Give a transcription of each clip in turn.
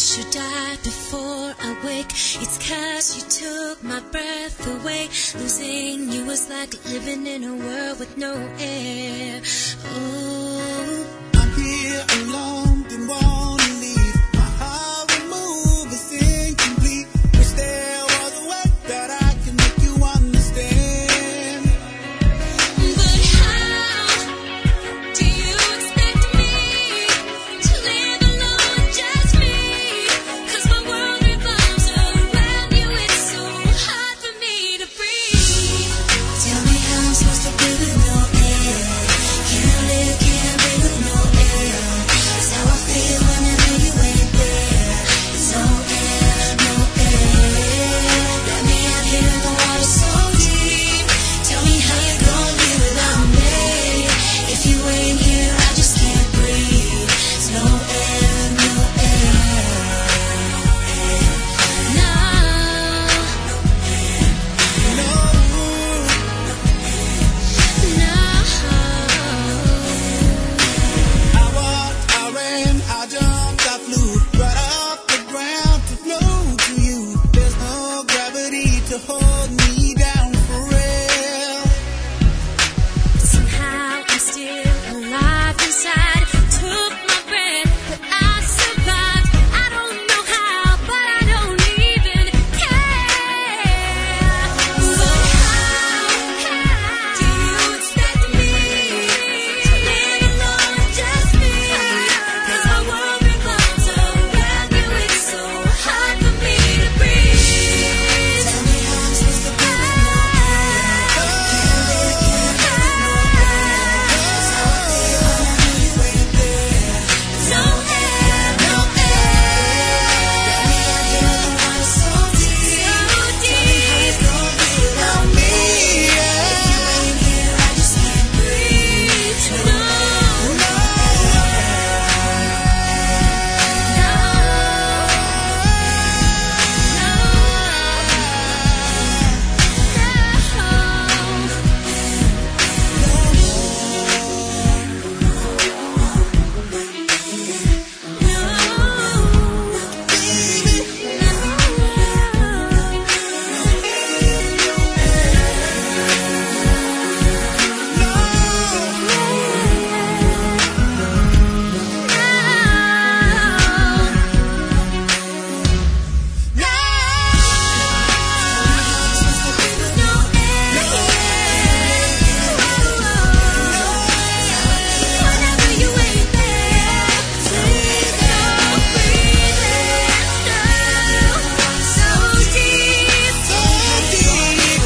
should die before I wake. It's 'cause you took my breath away. Losing you was like living in a world with no air. Oh, I'm here alone, didn't want to leave. My heart will move, it's incomplete. Wish there was a way that I can make you understand. but how do you expect me to live alone, just me? 'Cause my world revolves around you, it's so hard for me to breathe. Tell me how I'm supposed to be with no air. Can't live, can't breathe with no air. That's how I feel whenever you ain't there. There's no air, no air. Let me out here in the water so deep. Tell me how you gon' be without me. If you ain't here, I just can't breathe. There's no air, no air. No. No, I walked, I ran, I jumped, I flew right off the ground to flow to you. There's no gravity to hold me down for real. Somehow I'm still alive inside. Took my breath, but I survived. I don't know how, but I don't even care. But how do you expect me to live alone, just me? 'Cause my world revolves around you, it's so hard for me to breathe. Tell me how I'm supposed to be with no no air, no air. Let me out here in the water so deep. Without me, if you ain't here, I just can't breathe. No, no, whenever you ain't there, please don't breathe so deep, so deep.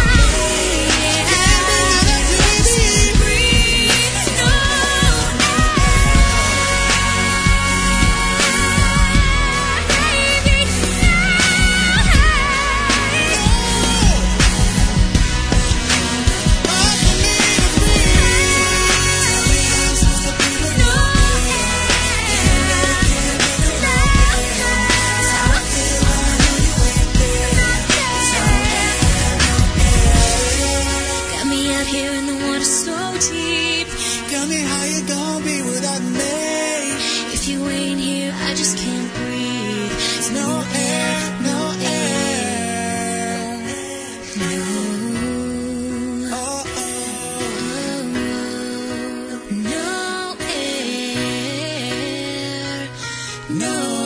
Breathe no Got me out here in the water so deep. Tell me how you gon' be without me. If you ain't here, I just can't breathe. There's No air, no air. no. Oh, oh. No air. No